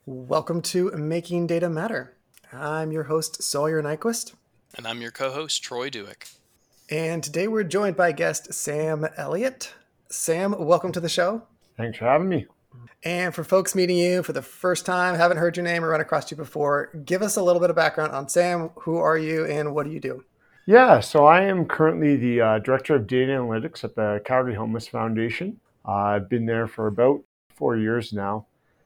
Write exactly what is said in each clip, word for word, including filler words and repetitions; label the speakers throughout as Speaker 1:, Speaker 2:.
Speaker 1: Welcome to Making Data Matter. I'm your host, Sawyer Nyquist.
Speaker 2: And I'm your co-host, Troy Duick.
Speaker 1: And today we're joined by guest Sam Elliott. Sam, welcome to the show.
Speaker 3: Thanks for having me.
Speaker 1: And for folks meeting you for the first time, haven't heard your name or run across you before, give us a little bit of background on Sam. Who are you and what do you do?
Speaker 3: Yeah, so I am currently the uh, Director of Data Analytics at the Calgary Homeless Foundation. Uh, I've been there for about four years now.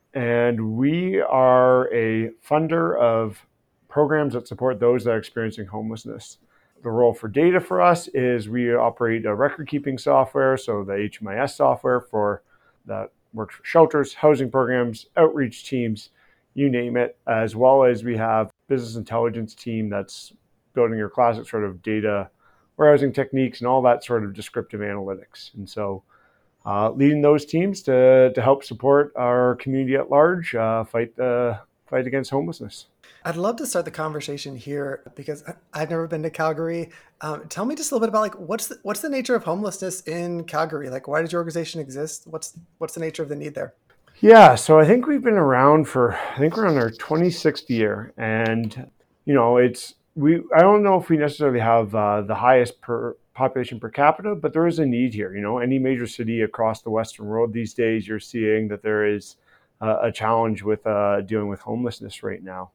Speaker 3: And we are a funder of programs that support those that are experiencing homelessness. The role for data for us is we operate a record-keeping software, so the H M I S software for that works for shelters, housing programs, outreach teams, you name it, as well as we have business intelligence team that's building your classic sort of data warehousing techniques and all that sort of descriptive analytics. And so uh, leading those teams to, to help support our community at large, uh, fight the fight against homelessness.
Speaker 1: I'd love to start the conversation here because I've never been to Calgary. Um, tell me just a little bit about like what's the, what's the nature of homelessness in Calgary? Like, why does your organization exist? What's what's the nature of the need there?
Speaker 3: Yeah, so I think we've been around for I think we're on our twenty-sixth year, and you know it's we. I don't know if we necessarily have uh, the highest per population per capita, but there is a need here. You know, any major city across the Western world these days, you're seeing that there is uh, a challenge with uh, dealing with homelessness right now.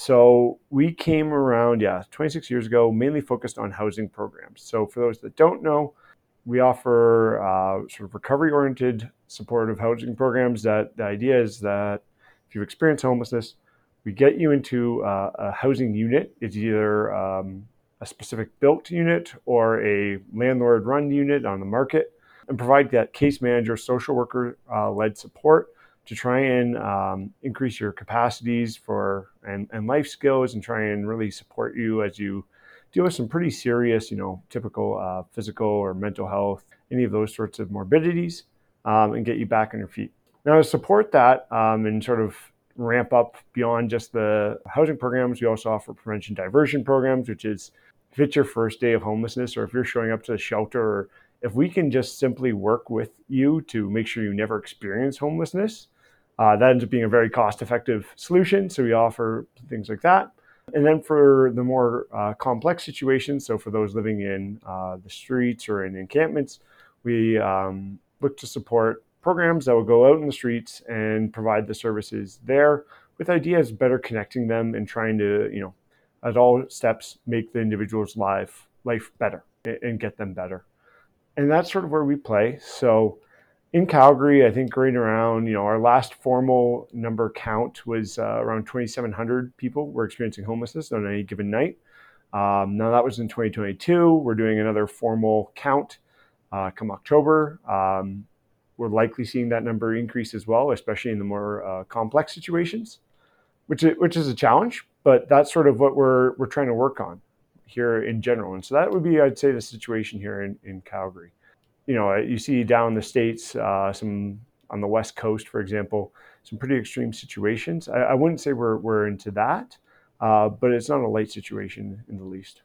Speaker 3: So we came around, yeah, twenty-six years ago, mainly focused on housing programs. So for those that don't know, we offer uh, sort of recovery-oriented supportive housing programs. That the idea is that if you've experienced homelessness, we get you into uh, a housing unit. It's either um, a specific built unit or a landlord-run unit on the market, and provide that case manager, social worker-led support to try and um, increase your capacities for and, and life skills and try and really support you as you deal with some pretty serious, you know, typical uh, physical or mental health, any of those sorts of morbidities, um, and get you back on your feet. Now, to support that um, and sort of ramp up beyond just the housing programs, we also offer prevention diversion programs, which is if it's your first day of homelessness or if you're showing up to the shelter, or if we can just simply work with you to make sure you never experience homelessness, uh, that ends up being a very cost-effective solution. So we offer things like that. And then for the more uh, complex situations, so for those living in uh, the streets or in encampments, we um, look to support programs that will go out in the streets and provide the services there with ideas better connecting them and trying to, you know, at all steps, make the individual's life, life better and get them better. And that's sort of where we play. So in Calgary, I think right around, you know, our last formal number count was uh, around twenty-seven hundred people were experiencing homelessness on any given night. Um, now that was in twenty twenty-two. We're doing another formal count uh, come October. Um, we're likely seeing that number increase as well, especially in the more uh, complex situations, which is, which is a challenge, but that's sort of what we're we're trying to work on here in general. And so that would be, I'd say, the situation here in, in Calgary. You know, you see down in the States, uh, some on the West Coast, for example, some pretty extreme situations. I, I wouldn't say we're we're into that, uh, but it's not a light situation in the least.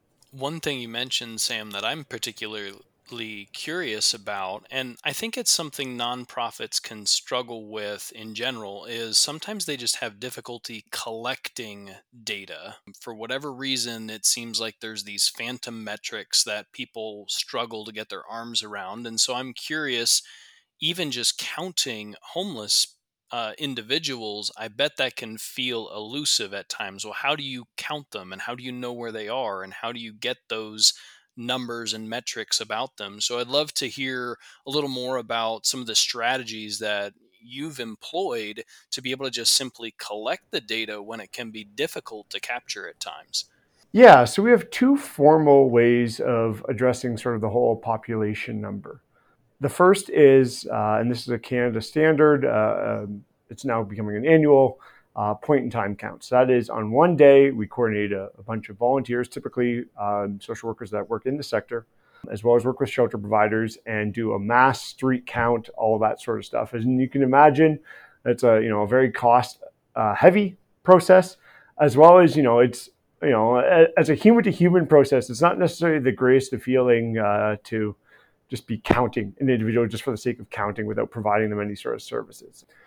Speaker 2: One thing you mentioned, Sam, that I'm particularly curious about, and I think it's something nonprofits can struggle with in general, is sometimes they just have difficulty collecting data. For whatever reason, it seems like there's these phantom metrics that people struggle to get their arms around. And so I'm curious, even just counting homeless uh, individuals, I bet that can feel elusive at times. Well, how do you count them and how do you know where they are and how do you get those numbers and metrics about them? So I'd love to hear a little more about some of the strategies that you've employed to be able to just simply collect the data when it can be difficult to capture at times.
Speaker 3: Yeah, so we have two formal ways of addressing sort of the whole population number. The first is, uh, and this is a Canada standard, uh, um, it's now becoming an annual uh, point in time count. So that is on one day, we coordinate a, a bunch of volunteers, typically um, social workers that work in the sector, as well as work with shelter providers and do a mass street count, all of that sort of stuff. As you can imagine, it's a, you know, a very cost uh, heavy process, as well as, you know, it's, you know, as a human to human process, it's not necessarily the greatest of feeling uh, to just be counting an individual just for the sake of counting without providing them any sort of services.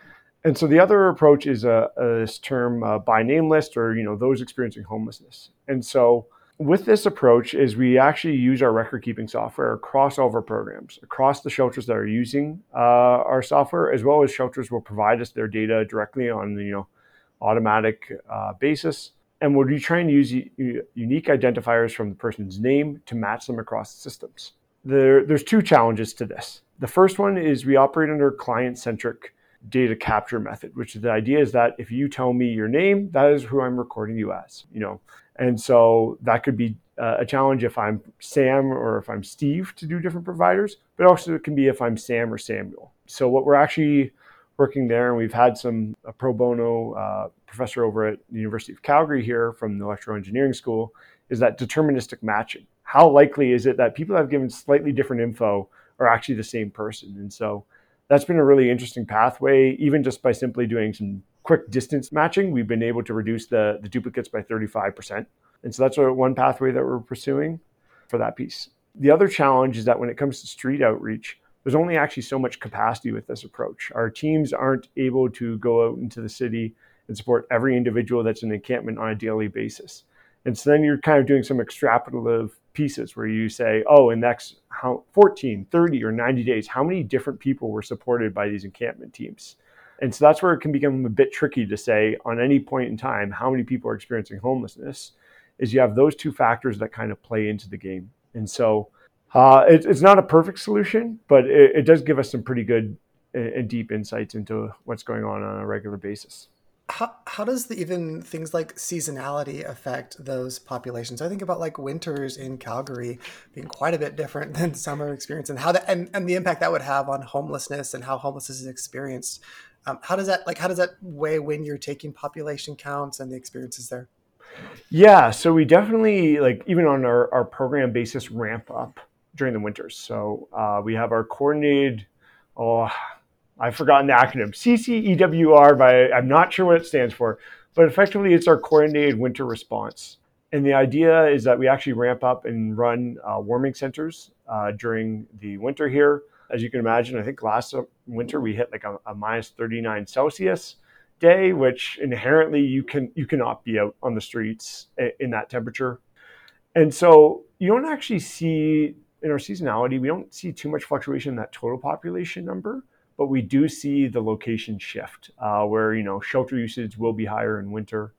Speaker 3: And so the other approach is a, a this term uh, by name list, or you know those experiencing homelessness. And so with this approach is we actually use our record keeping software across all of our programs, across the shelters that are using uh, our software, as well as shelters will provide us their data directly on the you know automatic uh, basis. And we'll be trying to use u- unique identifiers from the person's name to match them across the systems. There, there's two challenges to this. The first one is we operate under a client-centric data capture method, which is the idea is that if you tell me your name, that is who I'm recording you as, you know. And so that could be uh, a challenge if I'm Sam or if I'm Steve to do different providers, but also it can be if I'm Sam or Samuel. So what we're actually working there, and we've had some a pro bono uh, professor over at the University of Calgary here from the Electrical Engineering School, is that deterministic matching. How likely is it that people that have given slightly different info are actually the same person? And so that's been a really interesting pathway. Even just by simply doing some quick distance matching, we've been able to reduce the, the duplicates by thirty-five percent. And so that's one pathway that we're pursuing for that piece. The other challenge is that when it comes to street outreach, there's only actually so much capacity with this approach. Our teams aren't able to go out into the city and support every individual that's in the encampment on a daily basis. And so then you're kind of doing some extrapolative pieces where you say, oh, in the next fourteen, thirty, or ninety days, how many different people were supported by these encampment teams? And so that's where it can become a bit tricky to say on any point in time how many people are experiencing homelessness, is you have those two factors that kind of play into the game. And so uh, it, it's not a perfect solution, but it, it does give us some pretty good and deep insights into what's going on on a regular basis.
Speaker 1: How, how does the, even things like seasonality affect those populations? I think about like winters in Calgary being quite a bit different than summer experience, and how that and, and the impact that would have on homelessness and how homelessness is experienced. Um, how does that like how does that weigh when you're taking population counts and the experiences there?
Speaker 3: Yeah, so we definitely like even on our, our program basis ramp up during the winters. So uh, we have our coordinated. Oh, I've forgotten the acronym, C C E W R, but I'm not sure what it stands for. But effectively, it's our coordinated winter response. And the idea is that we actually ramp up and run uh, warming centers uh, during the winter here. As you can imagine, I think last winter we hit like a, a minus thirty-nine Celsius day, which inherently you can you cannot be out on the streets in that temperature. And so you don't actually see in our seasonality, we don't see too much fluctuation in that total population number. But we do see the location shift uh, where, you know, shelter usage will be higher in winter.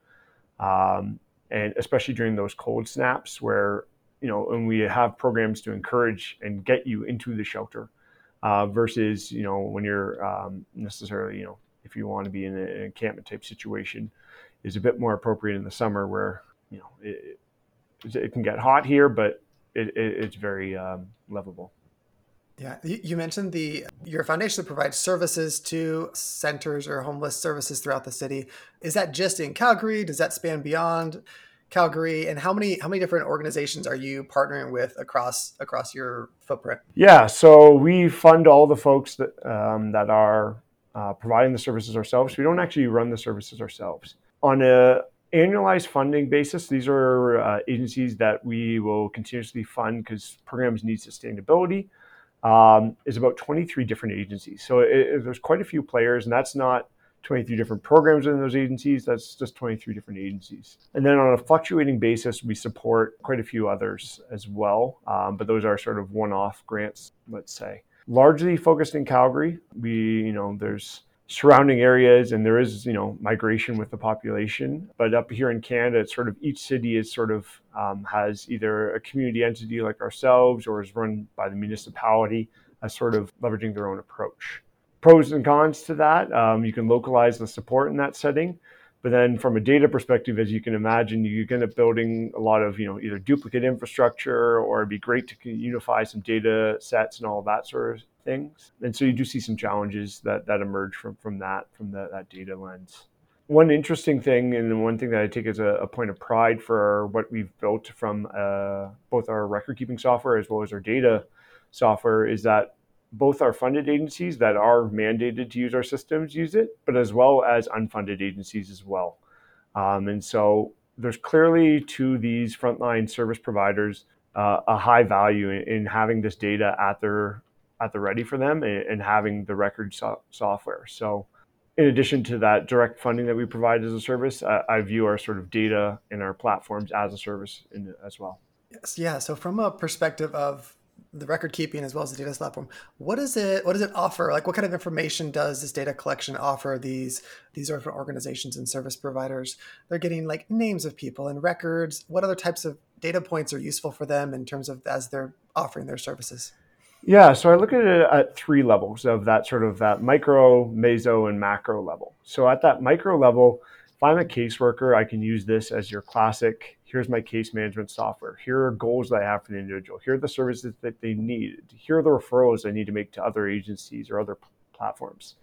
Speaker 3: Um, and especially during those cold snaps where, you know, and we have programs to encourage and get you into the shelter uh, versus, you know, when you're um, necessarily, you know, if you want to be in an encampment type situation is a bit more appropriate in the summer where, you know, it, it can get hot here, but it, it, it's very um, livable.
Speaker 1: Yeah, you mentioned the your foundation provides services to centers or homeless services throughout the city. Is that just in Calgary? Does that span beyond Calgary? And how many how many different organizations are you partnering with across across your footprint?
Speaker 3: Yeah, so we fund all the folks that um, that are uh, providing the services ourselves. We don't actually run the services ourselves. On a annualized funding basis, these are uh, agencies that we will continuously fund because programs need sustainability. Um, is about twenty-three different agencies. So it, it, there's quite a few players, and that's not twenty-three different programs in those agencies. That's just twenty-three different agencies. And then on a fluctuating basis, we support quite a few others as well. Um, but those are sort of one-off grants, let's say. Largely focused in Calgary. We, you know, there's surrounding areas and there is, you know, migration with the population. But up here in Canada, it's sort of each city is sort of um, has either a community entity like ourselves or is run by the municipality as sort of leveraging their own approach. Pros and cons to that, um, you can localize the support in that setting. But then from a data perspective, as you can imagine, you end up building a lot of, you know, either duplicate infrastructure or it'd be great to unify some data sets and all of that sort of things. And so you do see some challenges that, that emerge from, from that, from the, that data lens. One interesting thing, and one thing that I take as a, a point of pride for what we've built from uh, both our record keeping software as well as our data software, is that both our funded agencies that are mandated to use our systems use it, but as well as unfunded agencies as well. Um, and so there's clearly to these frontline service providers uh, a high value in, in having this data at their at the ready for them and, and having the record so- software. So in addition to that direct funding that we provide as a service, I, I view our sort of data and our platforms as a service in, as well.
Speaker 1: Yes, yeah. So from a perspective of the record keeping as well as the data platform, what is it? What does it offer? Like, what kind of information does this data collection offer these these different organizations and service providers? They're getting like names of people and records. What other types of data points are useful for them in terms of as they're offering their services?
Speaker 3: Yeah, so I look at it at three levels of that sort of that micro, meso, and macro level. So at that micro level, if I'm a caseworker, I can use this as your classic, here's my case management software. Here are goals that I have for the individual. Here are the services that they need. Here are the referrals I need to make to other agencies or other p- platforms.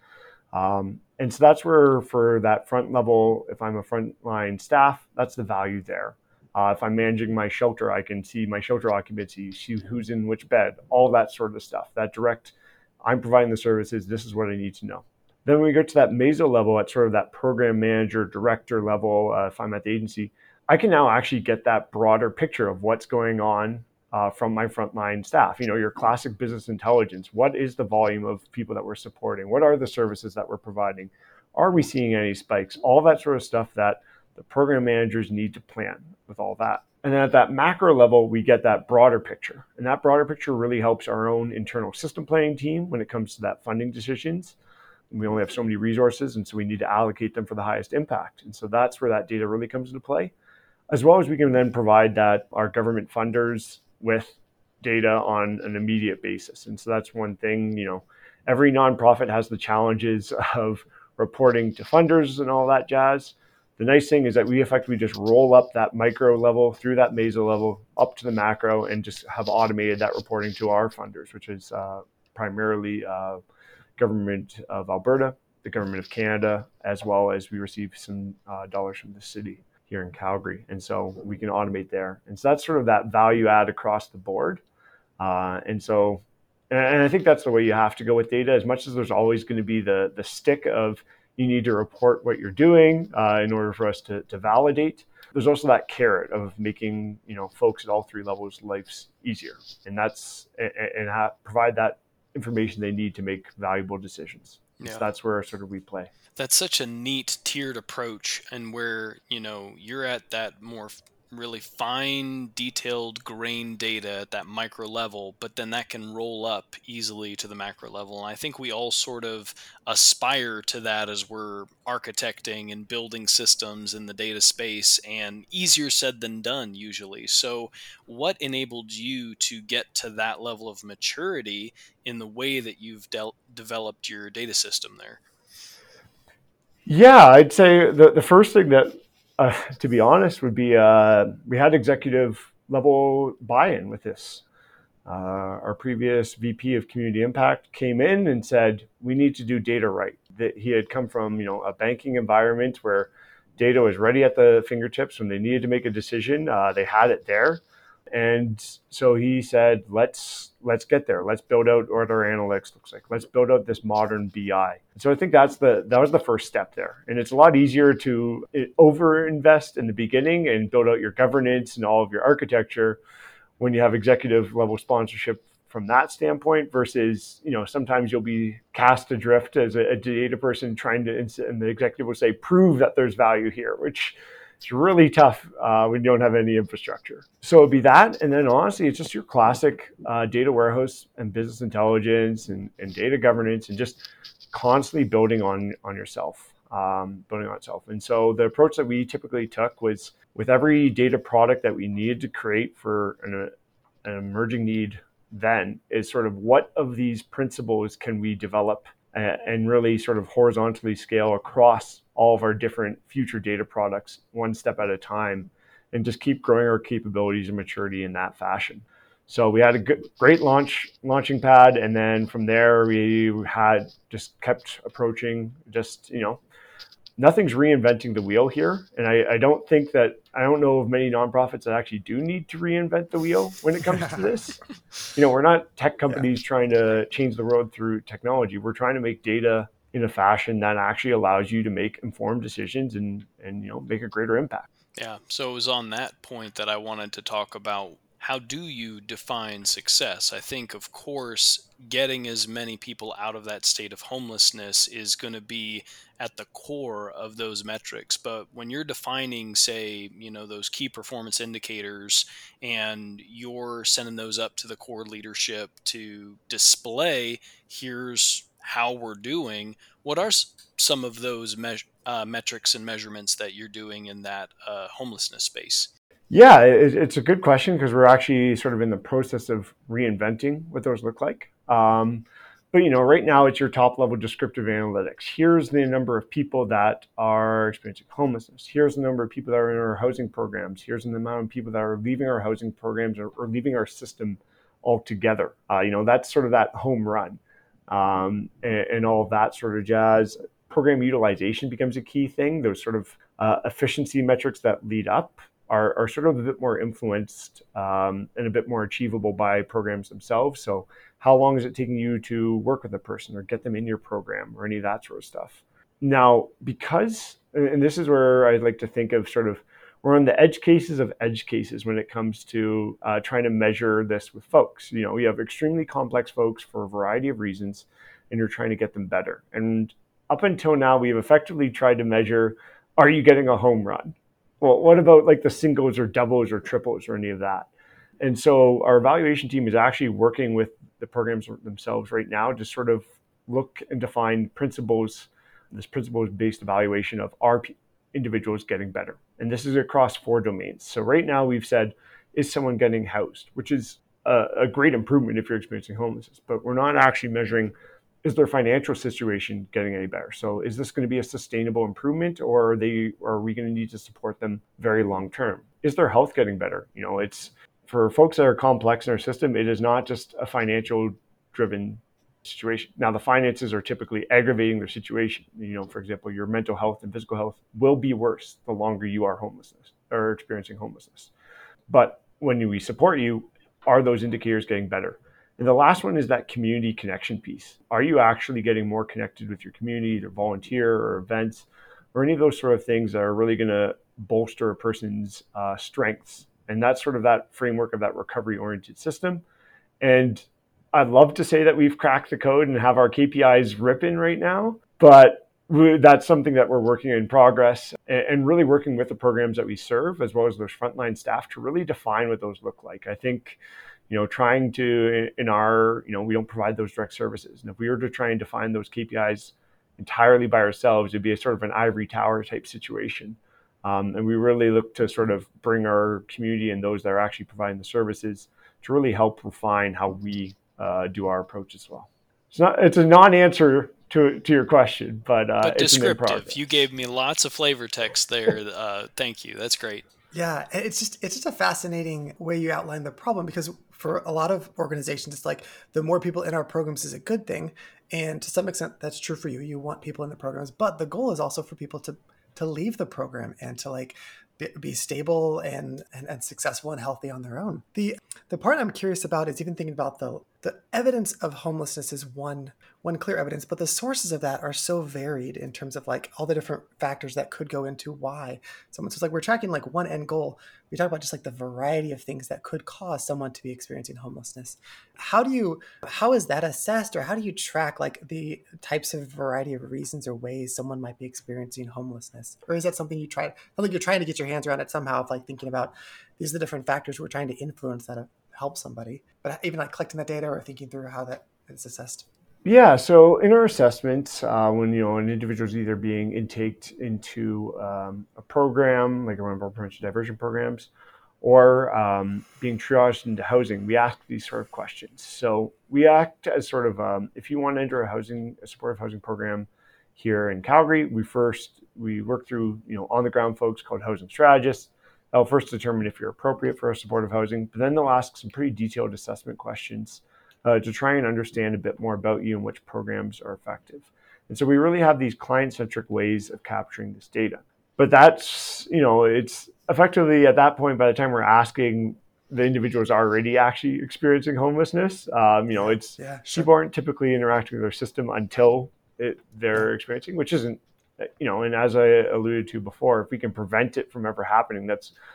Speaker 3: Um, and so that's where for that front level, if I'm a frontline staff, that's the value there. Uh, if I'm managing my shelter, I can see my shelter occupancy, see who's in which bed, all that sort of stuff. That direct, I'm providing the services, this is what I need to know. Then when we go to that meso level, at sort of that program manager, director level, uh, if I'm at the agency, I can now actually get that broader picture of what's going on uh, from my frontline staff. You know, your classic business intelligence. What is the volume of people that we're supporting? What are the services that we're providing? Are we seeing any spikes? All that sort of stuff that the program managers need to plan with all that. And then at that macro level, we get that broader picture. And that broader picture really helps our own internal system planning team when it comes to that funding decisions. We only have so many resources, and so we need to allocate them for the highest impact. And so that's where that data really comes into play, as well as we can then provide that our government funders with data on an immediate basis. And so that's one thing, you know, every nonprofit has the challenges of reporting to funders and all that jazz. The nice thing is that we effectively just roll up that micro level through that meso level up to the macro and just have automated that reporting to our funders, which is uh, primarily uh, government of Alberta, the government of Canada, as well as we receive some uh, dollars from the city here in Calgary. And so we can automate there. And so that's sort of that value add across the board. Uh, and so, and I think that's the way you have to go with data, as much as there's always going to be the the stick of you need to report what you're doing uh, in order for us to, to validate. There's also that carrot of making, you know, folks at all three levels' lives easier. And that's, and, and ha- provide that information they need to make valuable decisions. Yeah. So that's where sort of we play.
Speaker 2: That's such a neat tiered approach, and where, you know, you're at that more really fine, detailed grain data at that micro level, but then that can roll up easily to the macro level. And I think we all sort of aspire to that as we're architecting and building systems in the data space, and easier said than done usually. So what enabled you to get to that level of maturity in the way that you've de- developed your data system there?
Speaker 3: Yeah, I'd say the, the first thing that, uh, to be honest, would be uh, we had executive level buy-in with this. Uh, our previous V P of Community Impact came in and said, we need to do data right. That he had come from, you know, a banking environment where data was ready at the fingertips when they needed to make a decision. Uh, they had it there. And so he said, let's let's get there. Let's build out what our analytics looks like. Let's build out this modern B I. And so I think that's the that was the first step there. And it's a lot easier to overinvest in the beginning and build out your governance and all of your architecture when you have executive level sponsorship from that standpoint versus, you know, sometimes you'll be cast adrift as a, a data person trying to, and the executive will say, prove that there's value here, which it's really tough uh, when you don't have any infrastructure. So it'd be that. And then honestly, it's just your classic uh, data warehouse and business intelligence and, and data governance and just constantly building on, on yourself, um, building on itself. And so the approach that we typically took was with every data product that we needed to create for an, an emerging need then is sort of what of these principles can we develop and really sort of horizontally scale across all of our different future data products one step at a time and just keep growing our capabilities and maturity in that fashion. So we had a good, great launch launching pad. And then from there, we had just kept approaching just, you know, nothing's reinventing the wheel here. And I, I don't think that, I don't know of many nonprofits that actually do need to reinvent the wheel when it comes to this. You know, we're not tech companies yeah. trying to change the world through technology. We're trying to make data in a fashion that actually allows you to make informed decisions and, and, you know, make a greater impact.
Speaker 2: Yeah. So it was on that point that I wanted to talk about how do you define success? I think, of course, getting as many people out of that state of homelessness is going to be at the core of those metrics. But when you're defining, say, you know, those key performance indicators and you're sending those up to the core leadership to display, here's how we're doing, what are s- some of those me- uh, metrics and measurements that you're doing in that uh, homelessness space?
Speaker 3: Yeah, it, it's a good question because we're actually sort of in the process of reinventing what those look like. Um, but you know, right now it's your top level descriptive analytics. Here's the number of people that are experiencing homelessness. Here's the number of people that are in our housing programs. Here's the amount of people that are leaving our housing programs or, or leaving our system altogether. Uh, you know, that's sort of that home run, um, and, and all of that sort of jazz. Program utilization becomes a key thing. Those sort of uh, efficiency metrics that lead up are, are sort of a bit more influenced um, and a bit more achievable by programs themselves. So how long is it taking you to work with a person or get them in your program or any of that sort of stuff? Now, because, and this is where I'd like to think of sort of, we're on the edge cases of edge cases when it comes to uh, trying to measure this with folks. You know, we have extremely complex folks for a variety of reasons, and you're trying to get them better. And up until now, we've effectively tried to measure, are you getting a home run? Well, what about like the singles or doubles or triples or any of that? And so our evaluation team is actually working with the programs themselves right now to sort of look and define principles, this principles-based evaluation of are individuals getting better. And this is across four domains. So right now we've said, is someone getting housed, which is a, a great improvement if you're experiencing homelessness, but we're not actually measuring, is their financial situation getting any better? So is this going to be a sustainable improvement, or are they, or are we going to need to support them very long term? Is their health getting better? You know, it's for folks that are complex in our system, it is not just a financial driven situation. Now the finances are typically aggravating their situation. You know, for example, your mental health and physical health will be worse the longer you are homelessness or experiencing homelessness. But when we support you, are those indicators getting better? And the last one is that community connection piece. Are you actually getting more connected with your community, either volunteer or events, or any of those sort of things that are really going to bolster a person's uh, strengths? And that's sort of that framework of that recovery-oriented system. And I'd love to say that we've cracked the code and have our K P Is ripping right now, but that's something that we're working in progress and really working with the programs that we serve, as well as those frontline staff, to really define what those look like. I think, you know, trying to, in our, you know, we don't provide those direct services. And if we were to try and define those K P Is entirely by ourselves, it'd be a sort of an ivory tower type situation. Um, and we really look to sort of bring our community and those that are actually providing the services to really help refine how we uh, do our approach as well. It's not, it's a non-answer to to your question, but uh,
Speaker 2: But
Speaker 3: it's in
Speaker 2: descriptive.
Speaker 3: progress.
Speaker 2: You gave me lots of flavor text there. Uh, thank you. That's great.
Speaker 1: Yeah, and it's just it's just a fascinating way you outline the problem, because for a lot of organizations, it's like the more people in our programs is a good thing, and to some extent that's true for you. You want people in the programs, but the goal is also for people to to leave the program and to like be, be stable and, and and successful and healthy on their own. The the part I'm curious about is even thinking about the the evidence of homelessness is one one clear evidence, but the sources of that are so varied in terms of like all the different factors that could go into why someone. So it's like we're tracking like one end goal. We talk about just like the variety of things that could cause someone to be experiencing homelessness. How do you, how is that assessed, or how do you track like the types of variety of reasons or ways someone might be experiencing homelessness? Or is that something you try, I think you're trying to get your hands around it somehow, of like thinking about these are the different factors we're trying to influence that help somebody, but even like collecting the data or thinking through how that is assessed?
Speaker 3: Yeah, so in our assessments, uh, when you know an individual is either being intaked into um, a program like one of our prevention diversion programs, or um, being triaged into housing, we ask these sort of questions. So we act as sort of um, if you want to enter a housing, a supportive housing program here in Calgary, we first we work through you know on the ground folks called housing strategists. They'll first determine if you're appropriate for a supportive housing, but then they'll ask some pretty detailed assessment questions Uh, to try and understand a bit more about you and which programs are effective. And so we really have these client-centric ways of capturing this data. But that's, you know, it's effectively at that point, by the time we're asking, the individuals already actually experiencing homelessness. Um, you know,
Speaker 1: Yeah,
Speaker 3: it's
Speaker 1: yeah, sure.
Speaker 3: people aren't typically interacting with their system until it, they're experiencing, which isn't, you know, and as I alluded to before, if we can prevent it from ever happening, that's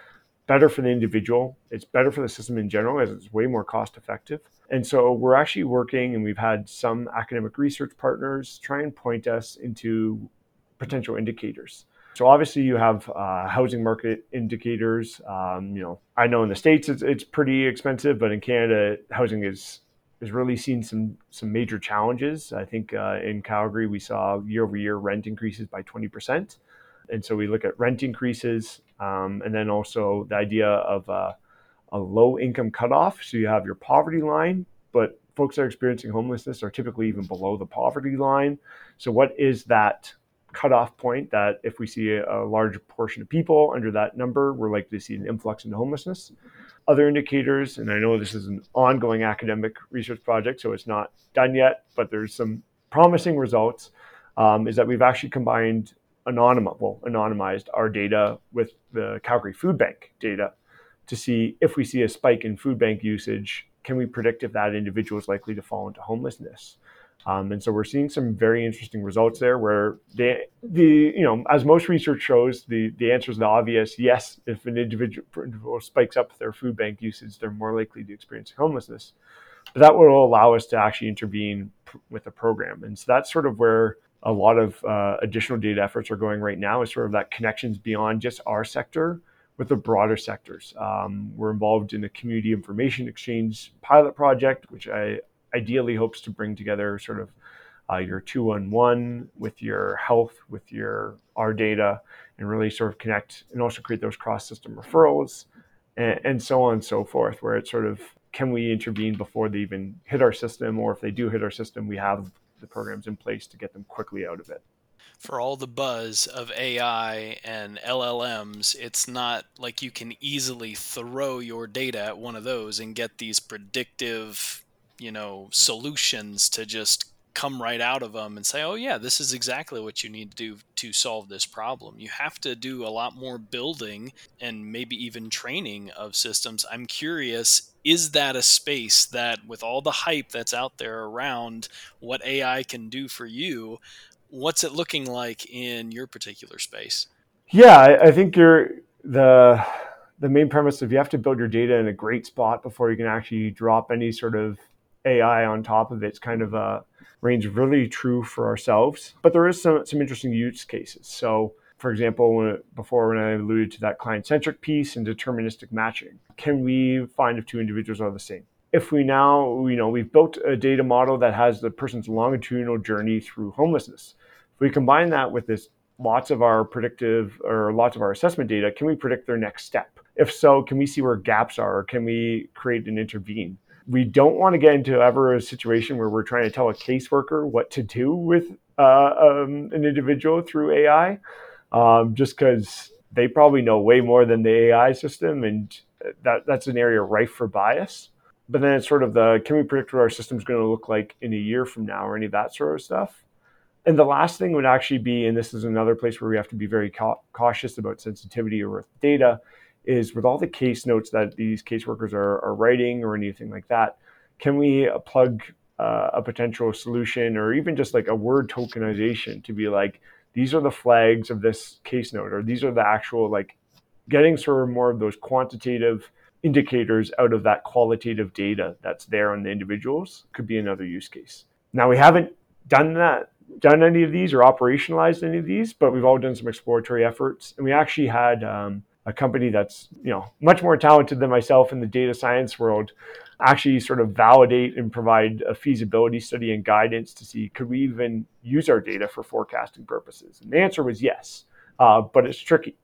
Speaker 3: better for the individual. It's better for the system in general as it's way more cost effective. And so we're actually working, and we've had some academic research partners try and point us into potential indicators. So obviously you have uh, housing market indicators. Um, you know, I know in the States it's, it's pretty expensive, but in Canada, housing is has really seen some some major challenges. I think uh, in Calgary we saw year over year rent increases by twenty percent. And so we look at rent increases, um, and then also the idea of uh, a low income cutoff. So you have your poverty line, but folks that are experiencing homelessness are typically even below the poverty line. So what is that cutoff point that if we see a, a large portion of people under that number, we're likely to see an influx into homelessness? Other indicators, and I know this is an ongoing academic research project, so it's not done yet, but there's some promising results, um, is that we've actually combined anonymous, well, anonymized our data with the Calgary Food Bank data to see if we see a spike in food bank usage, can we predict if that individual is likely to fall into homelessness? Um, and so we're seeing some very interesting results there where the, the you know, as most research shows, the, the answer is the obvious. Yes, if an individual, individual spikes up their food bank usage, they're more likely to experience homelessness. But that will allow us to actually intervene pr- with a program. And so that's sort of where a lot of uh, additional data efforts are going right now, is sort of that connections beyond just our sector with the broader sectors. Um, we're involved in a community information exchange pilot project, which I ideally hopes to bring together sort of uh, your two one one with your health, with your our data, and really sort of connect and also create those cross-system referrals and, and so on and so forth, where it's sort of, can we intervene before they even hit our system, or if they do hit our system, we have the programs in place to get them quickly out of it.
Speaker 2: For all the buzz of A I and L L Ms, it's not like you can easily throw your data at one of those and get these predictive, you know, solutions to just come right out of them and say, oh, yeah, this is exactly what you need to do to solve this problem. You have to do a lot more building and maybe even training of systems. I'm curious, is that a space that, with all the hype that's out there around what A I can do for you, what's it looking like in your particular space?
Speaker 3: Yeah, I, I think you're the the main premise of you have to build your data in a great spot before you can actually drop any sort of A I on top of it. It's kind of a range really true for ourselves, but there is some some interesting use cases. So, for example, when it, before when I alluded to that client-centric piece and deterministic matching, can we find if two individuals are the same? If we now, you know, we've built a data model that has the person's longitudinal journey through homelessness. If we combine that with this lots of our predictive or lots of our assessment data, can we predict their next step? If so, can we see where gaps are, or can we create and intervene? We don't want to get into ever a situation where we're trying to tell a caseworker what to do with uh, um, an individual through A I, um, just because they probably know way more than the A I system, and that that's an area rife for bias. But then it's sort of the, can we predict what our system's going to look like in a year from now, or any of that sort of stuff? And the last thing would actually be, and this is another place where we have to be very ca- cautious about sensitivity or with data, is with all the case notes that these caseworkers are, are writing or anything like that, can we uh, plug uh, a potential solution or even just like a word tokenization to be like, these are the flags of this case note, or these are the actual, like, getting sort of more of those quantitative indicators out of that qualitative data that's there on the individuals could be another use case. Now, we haven't done that done any of these or operationalized any of these, but we've all done some exploratory efforts. And we actually had um, a company that's, you know, much more talented than myself in the data science world actually sort of validate and provide a feasibility study and guidance to see, could we even use our data for forecasting purposes? And the answer was yes, uh, but it's tricky.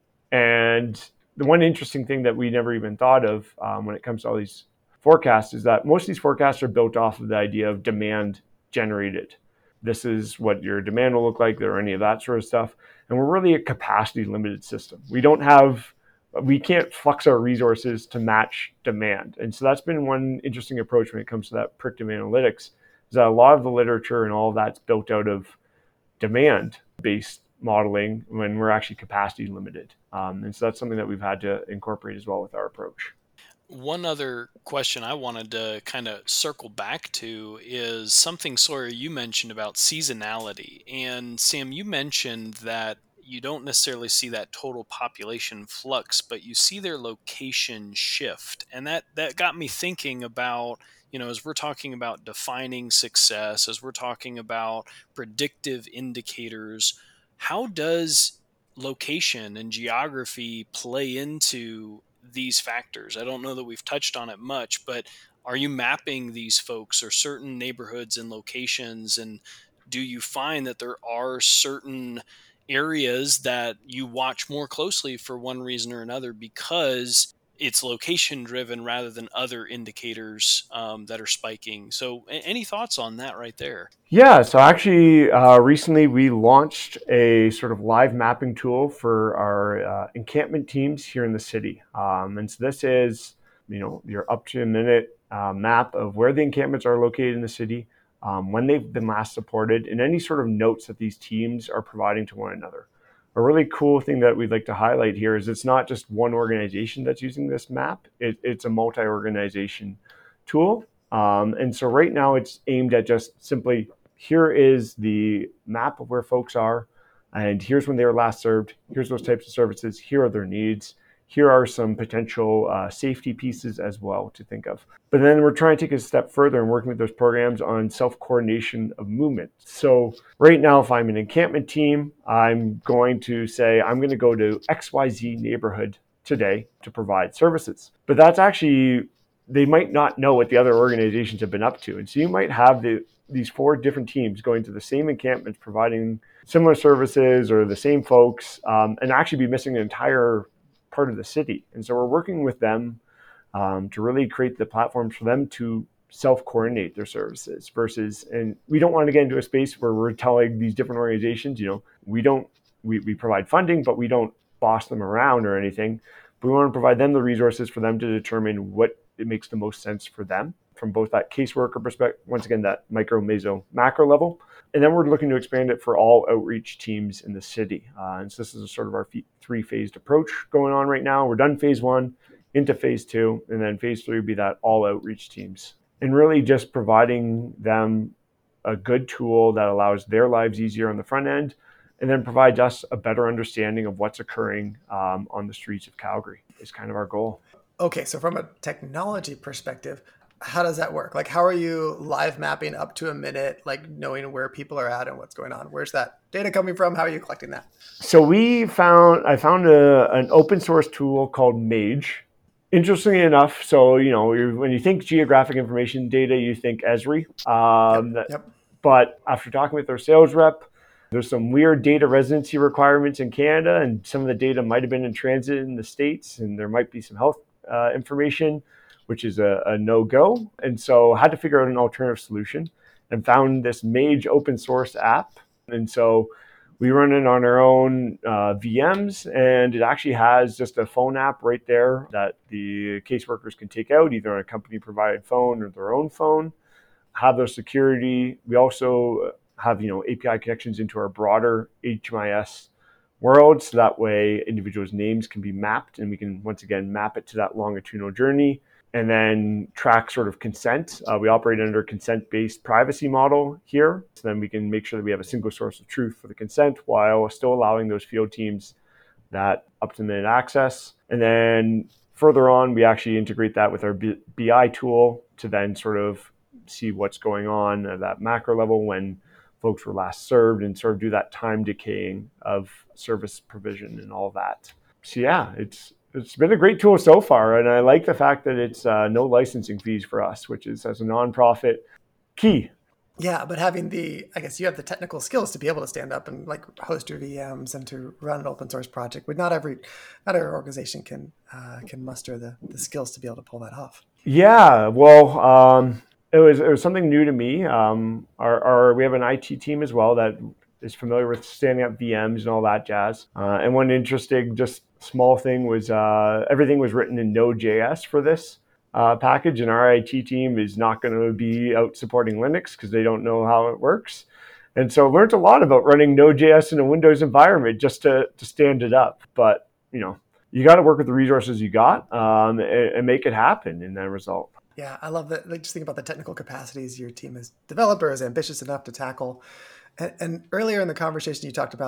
Speaker 3: And the one interesting thing that we never even thought of um, when it comes to all these forecasts is that most of these forecasts are built off of the idea of demand generated. This is what your demand will look like, or any of that sort of stuff. And we're really a capacity limited system. We don't have, we can't flex our resources to match demand. And so that's been one interesting approach when it comes to that predictive analytics, is that a lot of the literature and all of that's built out of demand based modeling when we're actually capacity limited. Um, and so that's something that we've had to incorporate as well with our approach.
Speaker 2: One other question I wanted to kind of circle back to is something, Sawyer, you mentioned about seasonality. And Sam, you mentioned that you don't necessarily see that total population flux, but you see their location shift. And that, that got me thinking about, you know, as we're talking about defining success, as we're talking about predictive indicators, how does location and geography play into these factors? I don't know that we've touched on it much, but are you mapping these folks or certain neighborhoods and locations? And do you find that there are certain areas that you watch more closely for one reason or another because it's location driven rather than other indicators um, that are spiking? So, a- any thoughts on that right there?
Speaker 3: Yeah, so actually, uh, recently we launched a sort of live mapping tool for our uh, encampment teams here in the city. Um, and so this is, you know, your up to a minute uh, map of where the encampments are located in the city, um, when they've been last supported, and any sort of notes that these teams are providing to one another. A really cool thing that we'd like to highlight here is it's not just one organization that's using this map, it, it's a multi-organization tool. Um, and so right now it's aimed at just simply, here is the map of where folks are, and here's when they were last served. Here's those types of services. Here are their needs. Here are some potential uh, safety pieces as well to think of. But then we're trying to take it a step further and working with those programs on self-coordination of movement. So right now, if I'm an encampment team, I'm going to say, I'm going to go to X Y Z neighborhood today to provide services. But that's actually, they might not know what the other organizations have been up to. And so you might have the these four different teams going to the same encampments, providing similar services or the same folks, um, and actually be missing an entire part of the city. And so we're working with them um, to really create the platforms for them to self-coordinate their services versus, and we don't want to get into a space where we're telling these different organizations, you know, we don't, we, we provide funding, but we don't boss them around or anything. But we want to provide them the resources for them to determine what it makes the most sense for them from both that caseworker perspective, once again, that micro, meso, macro level. And then we're looking to expand it for all outreach teams in the city. Uh, and so this is a sort of our three-phased approach going on right now. We're done phase one, into phase two, and then phase three would be that all outreach teams. And really just providing them a good tool that allows their lives easier on the front end, and then provides us a better understanding of what's occurring um, on the streets of Calgary is kind of our goal.
Speaker 1: Okay, so from a technology perspective, how does that work? Like, how are you live mapping up to a minute, like knowing where people are at and what's going on? Where's that data coming from? How are you collecting that?
Speaker 3: So we found, I found a, an open source tool called Mage. Interestingly enough, so, you know, when you think geographic information data, you think Esri. Um,
Speaker 1: yep, yep.
Speaker 3: But after talking with their sales rep, there's some weird data residency requirements in Canada, and some of the data might have been in transit in the States, and there might be some health uh, information, which is a, a no-go. And so I had to figure out an alternative solution and found this Mage open source app. And so we run it on our own uh, V Ms, and it actually has just a phone app right there that the caseworkers can take out, either on a company-provided phone or their own phone, have their security. We also have, you know, A P I connections into our broader H M I S world, so that way individuals' names can be mapped, and we can, once again, map it to that longitudinal journey, and then track sort of consent. Uh, we operate under a consent-based privacy model here, so then we can make sure that we have a single source of truth for the consent while still allowing those field teams that up-to-the-minute access. And then further on, we actually integrate that with our B I tool to then sort of see what's going on at that macro level when folks were last served, and sort of do that time decaying of service provision and all that. So yeah, it's it's been a great tool so far, and I like the fact that it's uh, no licensing fees for us, which is, as a nonprofit, key.
Speaker 1: Yeah, but having the, I guess you have the technical skills to be able to stand up and like host your V Ms and to run an open source project. But not every, not every organization can uh, can muster the the skills to be able to pull that off.
Speaker 3: Yeah, well, um, it was it was something new to me. Um, our, our we have an I T team as well that is familiar with standing up V Ms and all that jazz. Uh, and one interesting, just small thing was uh, everything was written in Node.js for this uh, package, and our I T team is not going to be out supporting Linux because they don't know how it works. And so I learned a lot about running Node.js in a Windows environment just to, to stand it up. But, you know, you got to work with the resources you got um, and, and make it happen in that result.
Speaker 1: Yeah, I love that. Like, just think about the technical capacities your team as developers, ambitious enough to tackle. And, and earlier in the conversation, you talked about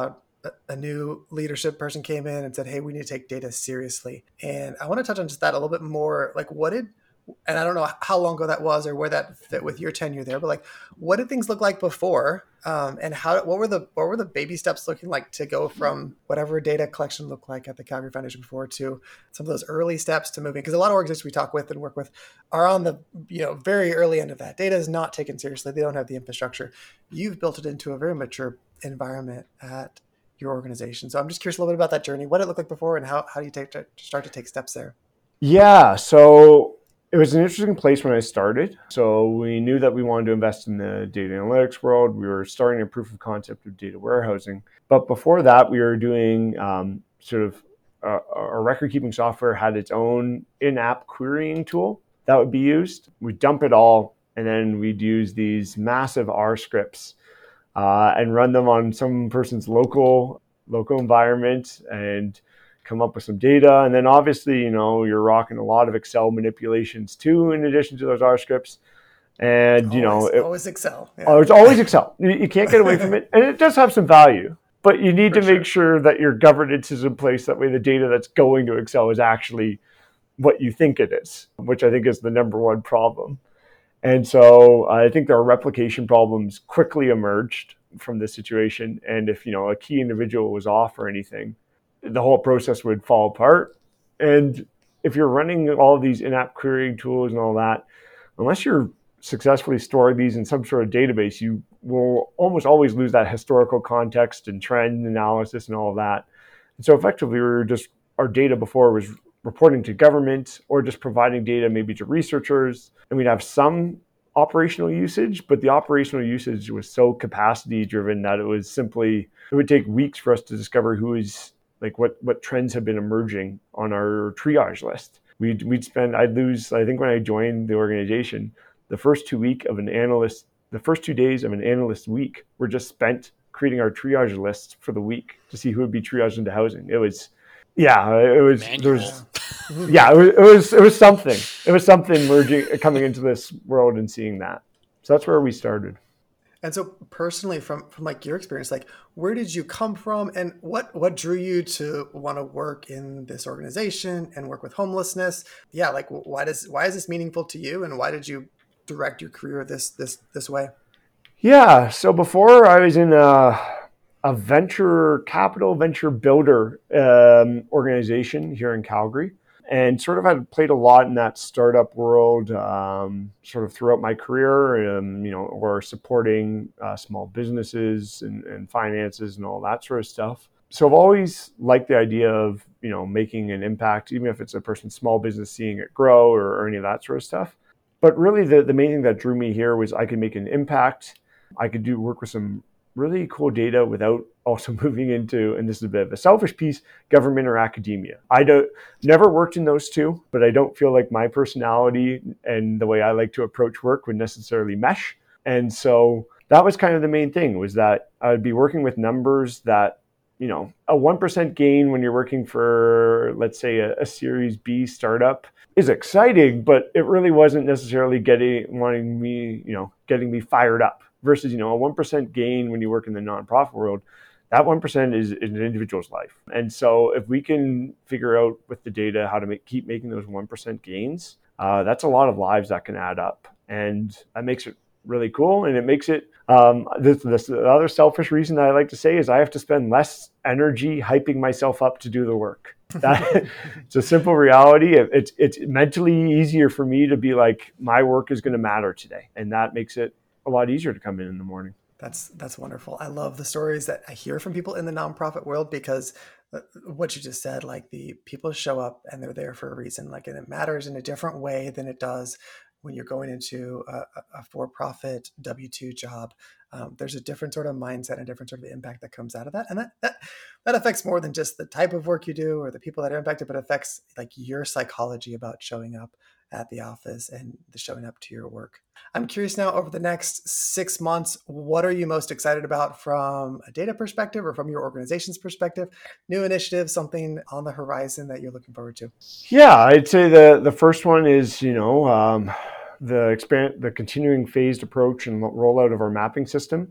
Speaker 1: a, a new leadership person came in and said, hey, we need to take data seriously. And I want to touch on just that a little bit more. Like, what did, and I don't know how long ago that was or where that fit with your tenure there, but like, what did things look like before? Um, and how, what were the, what were the baby steps looking like to go from whatever data collection looked like at the Calgary Foundation before to some of those early steps to moving? Because a lot of organizations we talk with and work with are on the, you know, very early end of that. Data is not taken seriously. They don't have the infrastructure. You've built it into a very mature environment at your organization. So I'm just curious a little bit about that journey, what it looked like before and how, how do you take to start to take steps there?
Speaker 3: Yeah. So it was an interesting place when I started. So we knew that we wanted to invest in the data analytics world. We were starting a proof of concept of data warehousing. But before that, we were doing um, sort of uh, our record keeping software had its own in-app querying tool that would be used. We'd dump it all, and then we'd use these massive R scripts uh, and run them on some person's local local environment and come up with some data. And then obviously, you know, you're rocking a lot of Excel manipulations too, in addition to those R scripts. And,
Speaker 1: always,
Speaker 3: you know, it,
Speaker 1: always Excel. Yeah.
Speaker 3: Oh, it's always Excel. You, you can't get away from it. And it does have some value, but you need
Speaker 1: For
Speaker 3: to
Speaker 1: sure.
Speaker 3: make sure that your governance is in place. That way the data that's going to Excel is actually what you think it is, which I think is the number one problem. And so I think there are replication problems quickly emerged from this situation. And if, you know, a key individual was off or anything, the whole process would fall apart. And if you're running all of these in-app querying tools and all that, unless you're successfully storing these in some sort of database, you will almost always lose that historical context and trend analysis and all of that. And so effectively, we were just, our data before was reporting to government or just providing data maybe to researchers. And we'd have some operational usage, but the operational usage was so capacity driven that it was simply, it would take weeks for us to discover who is, like what, what trends have been emerging on our triage list. We'd, we'd spend, I'd lose, I think when I joined the organization, the first two week of an analyst, the first two days of an analyst week were just spent creating our triage list for the week to see who would be triaged into housing. It was, yeah, it was, there's, yeah, it was, it was, it was something. It was something merging, coming into this world and seeing that. So that's where we started.
Speaker 1: And so personally, from, from like your experience, like where did you come from and what, what drew you to want to work in this organization and work with homelessness? Yeah. Like why does, why is this meaningful to you? And why did you direct your career this, this, this way?
Speaker 3: Yeah. So before I was in a, a venture capital, venture builder um, organization here in Calgary. And sort of had played a lot in that startup world, um, sort of throughout my career, um, you know, or supporting uh, small businesses and, and finances and all that sort of stuff. So I've always liked the idea of, you know, making an impact, even if it's a person's small business, seeing it grow or, or any of that sort of stuff. But really the, the main thing that drew me here was I could make an impact. I could do work with some really cool data without also moving into, and this is a bit of a selfish piece, government or academia. I don't never worked in those two, but I don't feel like my personality and the way I like to approach work would necessarily mesh. And so that was kind of the main thing, was that I'd be working with numbers that, you know, a one percent gain when you're working for, let's say, a, a Series B startup is exciting, but it really wasn't necessarily getting, wanting me, you know, getting me fired up. Versus, you know, a one percent gain when you work in the nonprofit world, that one percent is, is an individual's life. And so if we can figure out with the data how to make, keep making those one percent gains, uh, that's a lot of lives that can add up. And that makes it really cool. And it makes it, um, this, this, the other selfish reason that I like to say is I have to spend less energy hyping myself up to do the work. That, it's a simple reality. It, it's, it's mentally easier for me to be like, my work is going to matter today. And that makes it a lot easier to come in in the morning.
Speaker 1: That's, that's wonderful. I love the stories that I hear from people in the nonprofit world, because what you just said, like the people show up and they're there for a reason, like, and it matters in a different way than it does when you're going into a, a for-profit W two job. Um, there's a different sort of mindset and a different sort of impact that comes out of that. And that, that, that affects more than just the type of work you do or the people that are impacted, but affects like your psychology about showing up at the office and the showing up to your work. I'm curious now, over the next six months, what are you most excited about from a data perspective or from your organization's perspective? New initiatives, something on the horizon that you're looking forward to?
Speaker 3: Yeah, I'd say the, the first one is, you know, um, the expand, the continuing phased approach and rollout of our mapping system.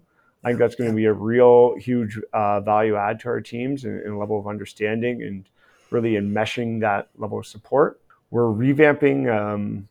Speaker 3: I think
Speaker 1: Yeah,
Speaker 3: that's going
Speaker 1: yeah.
Speaker 3: to be a real huge uh, value add to our teams and, and level of understanding and really enmeshing that level of support. We're revamping um,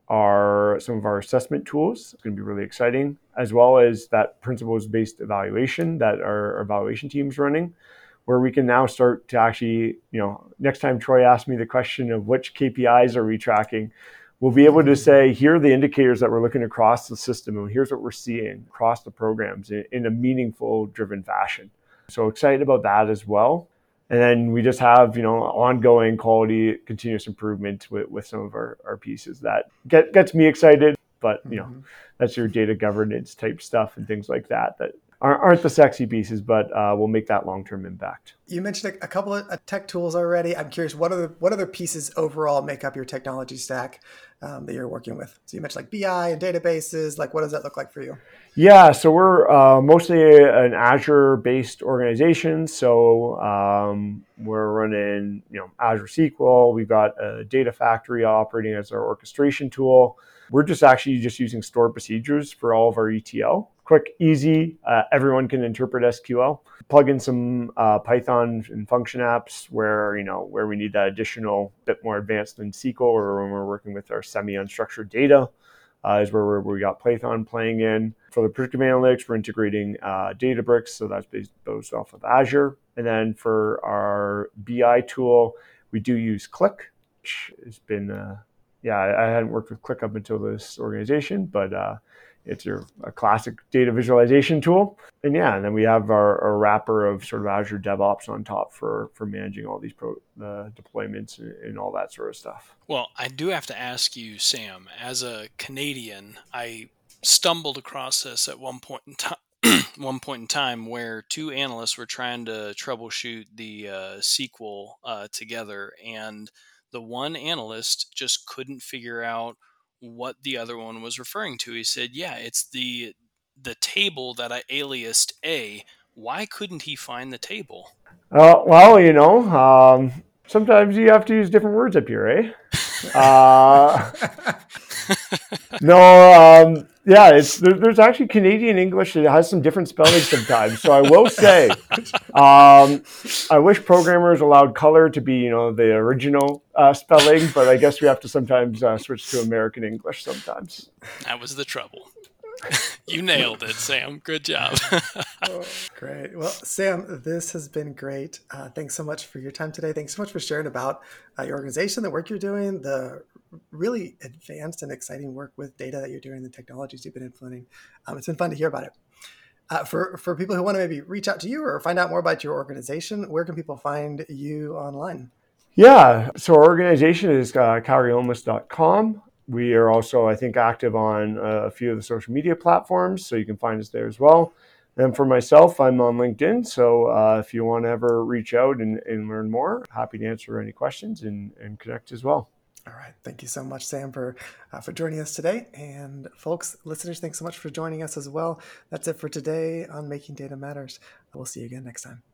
Speaker 3: our some of our assessment tools. It's going to be really exciting, as well as that principles-based evaluation that our, our evaluation team's running, where we can now start to actually, you know, next time Troy asks me the question of which K P Is are we tracking, we'll be able to say, here are the indicators that we're looking across the system, and here's what we're seeing across the programs in, in a meaningful, driven fashion. So excited about that as well. And then we just have, you know, ongoing quality, continuous improvement with, with some of our, our pieces that get, gets me excited. But, you know,
Speaker 1: Mhm.
Speaker 3: that's your data governance type stuff and things like that that aren't, aren't the sexy pieces, but uh, will make that long-term impact.
Speaker 1: You mentioned a, a couple of uh, tech tools already. I'm curious, what other what other pieces overall make up your technology stack um, that you're working with? So you mentioned like B I and databases. Like, what does that look like for you?
Speaker 3: Yeah, so we're uh, mostly an Azure-based organization. So um, we're running, you know, Azure S Q L. We've got a Data Factory operating as our orchestration tool. We're just actually just using stored procedures for all of our E T L. Quick, easy. Uh, everyone can interpret S Q L. Plug in some uh, Python and function apps where, you know, where we need that additional bit more advanced than S Q L, or when we're working with our semi-unstructured data. Uh, is where we got Python playing in. For the predictive analytics, we're integrating uh, Databricks, so that's based, based off of Azure. And then for our B I tool, we do use Qlik, which has been, uh, yeah, I hadn't worked with Qlik up until this organization, but uh, it's your, a classic data visualization tool. And yeah, and then we have our, our wrapper of sort of Azure DevOps on top for, for managing all these pro, uh, deployments and, and all that sort of stuff.
Speaker 2: Well, I do have to ask you, Sam, as a Canadian, I stumbled across this at one point in time. One point in time where two analysts were trying to troubleshoot the uh, S Q L uh, together, and the one analyst just couldn't figure out what the other one was referring to. He said, "Yeah, it's the the table that I aliased A. Why couldn't he find the table?"
Speaker 3: Uh, well, you know, um, sometimes you have to use different words up here, eh? Uh, no, um, yeah, it's there, there's actually Canadian English that has some different spelling sometimes. So I will say, um, I wish programmers allowed color to be, you know, the original uh, spelling, but I guess we have to sometimes uh, switch to American English sometimes.
Speaker 2: That was the trouble. You nailed it, Sam. Good job.
Speaker 1: Oh, great. Well, Sam, this has been great. Uh, thanks so much for your time today. Thanks so much for sharing about uh, your organization, the work you're doing, the really advanced and exciting work with data that you're doing, the technologies you've been implementing. Um, it's been fun to hear about it. Uh, for, for people who want to maybe reach out to you or find out more about your organization, where can people find you online?
Speaker 3: Yeah, so our organization is uh, calgary homeless dot com. We are also, I think, active on a few of the social media platforms, so you can find us there as well. And for myself, I'm on LinkedIn, so uh, if you want to ever reach out and, and learn more, happy to answer any questions and, and connect as well.
Speaker 1: All right. Thank you so much, Sam, for uh, for joining us today. And folks, listeners, thanks so much for joining us as well. That's it for today on Making Data Matters. We'll see you again next time.